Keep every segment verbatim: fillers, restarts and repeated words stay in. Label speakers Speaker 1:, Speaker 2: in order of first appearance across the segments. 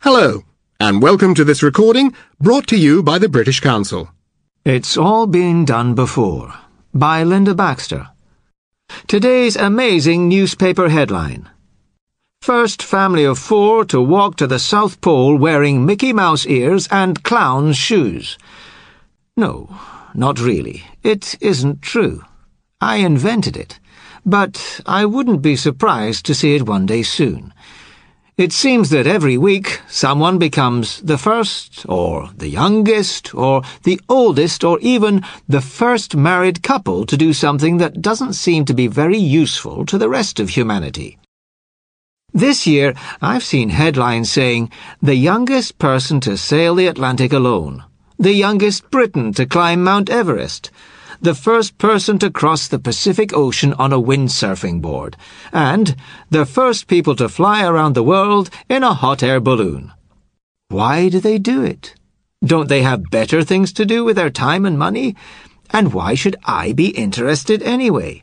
Speaker 1: Hello, and welcome to this recording brought to you by the British Council.
Speaker 2: It's All Been Done Before, by Linda Baxter. Today's amazing newspaper headline: First family of four to walk to the South Pole wearing Mickey Mouse ears and clown's shoes. No, not really. It isn't true. I invented it, but I wouldn't be surprised to see it one day soon. It seems that every week someone becomes the first, or the youngest, or the oldest, or even the first married couple to do something that doesn't seem to be very useful to the rest of humanity. This year, I've seen headlines saying, "The youngest person to sail the Atlantic alone," "The youngest Briton to climb Mount Everest," "The first person to cross the Pacific Ocean on a windsurfing board," and "The first people to fly around the world in a hot air balloon." Why do they do it? Don't they have better things to do with their time and money? And why should I be interested anyway?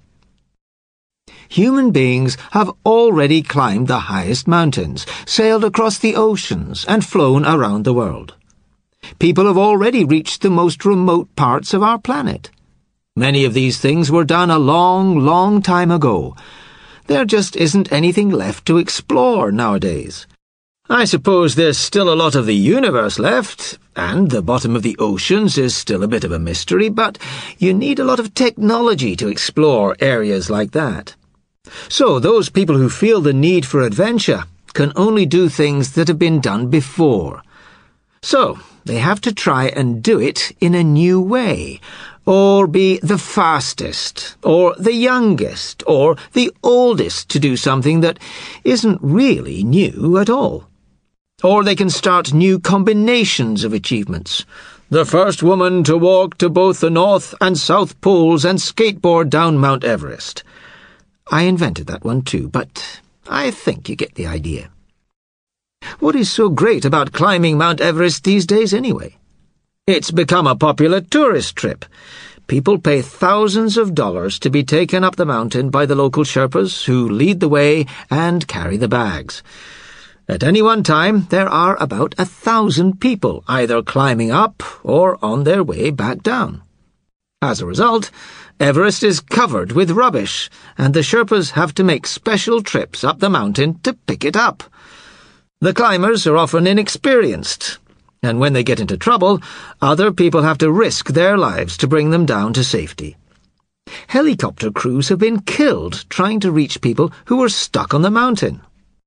Speaker 2: Human beings have already climbed the highest mountains, sailed across the oceans, and flown around the world. People have already reached the most remote parts of our planet. Many of these things were done a long, long time ago. There just isn't anything left to explore nowadays. I suppose there's still a lot of the universe left, and the bottom of the oceans is still a bit of a mystery, but you need a lot of technology to explore areas like that. So those people who feel the need for adventure can only do things that have been done before. So they have to try and do it in a new way, or be the fastest, or the youngest, or the oldest to do something that isn't really new at all. Or they can start new combinations of achievements. The first woman to walk to both the North and South Poles and skateboard down Mount Everest. I invented that one too, but I think you get the idea. What is so great about climbing Mount Everest these days anyway? It's become a popular tourist trip. People pay thousands of dollars to be taken up the mountain by the local Sherpas, who lead the way and carry the bags. At any one time, there are about a thousand people either climbing up or on their way back down. As a result, Everest is covered with rubbish, and the Sherpas have to make special trips up the mountain to pick it up. The climbers are often inexperienced, and when they get into trouble, other people have to risk their lives to bring them down to safety. Helicopter crews have been killed trying to reach people who were stuck on the mountain.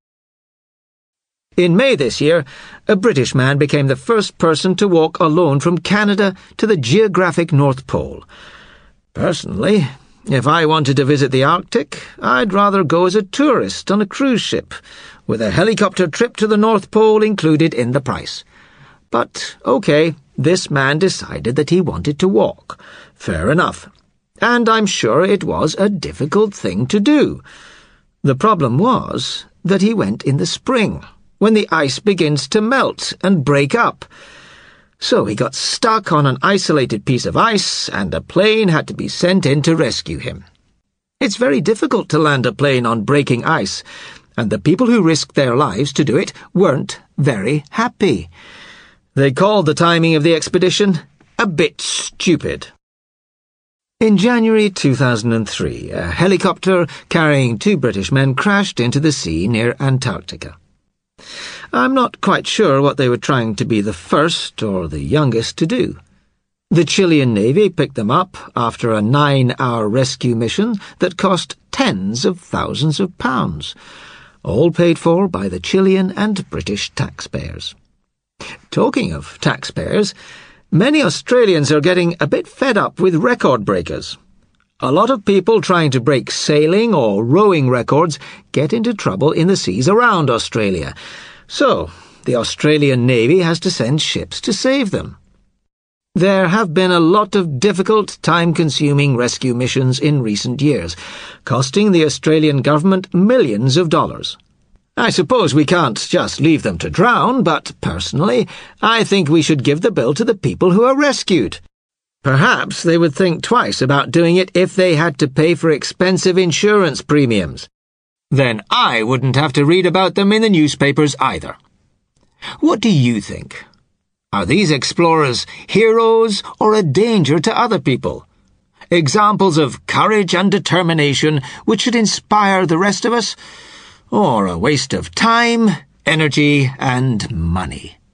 Speaker 2: In May this year, a British man became the first person to walk alone from Canada to the geographic North Pole. Personally, if I wanted to visit the Arctic, I'd rather go as a tourist on a cruise ship, with a helicopter trip to the North Pole included in the price. But, okay, this man decided that he wanted to walk. Fair enough. And I'm sure it was a difficult thing to do. The problem was that he went in the spring, when the ice begins to melt and break up. So he got stuck on an isolated piece of ice, and a plane had to be sent in to rescue him. It's very difficult to land a plane on breaking ice, and the people who risked their lives to do it weren't very happy. They called the timing of the expedition a bit stupid. In January two thousand three, a helicopter carrying two British men crashed into the sea near Antarctica. I'm not quite sure what they were trying to be the first or the youngest to do. The Chilean Navy picked them up after a nine-hour rescue mission that cost tens of thousands of pounds, all paid for by the Chilean and British taxpayers. Talking of taxpayers, many Australians are getting a bit fed up with record breakers. A lot of people trying to break sailing or rowing records get into trouble in the seas around Australia, so the Australian Navy has to send ships to save them. There have been a lot of difficult, time-consuming rescue missions in recent years, costing the Australian government millions of dollars. I suppose we can't just leave them to drown, but personally, I think we should give the bill to the people who are rescued. Perhaps they would think twice about doing it if they had to pay for expensive insurance premiums. Then I wouldn't have to read about them in the newspapers either. What do you think? Are these explorers heroes or a danger to other people? Examples of courage and determination which should inspire the rest of us? Or a waste of time, energy, and money?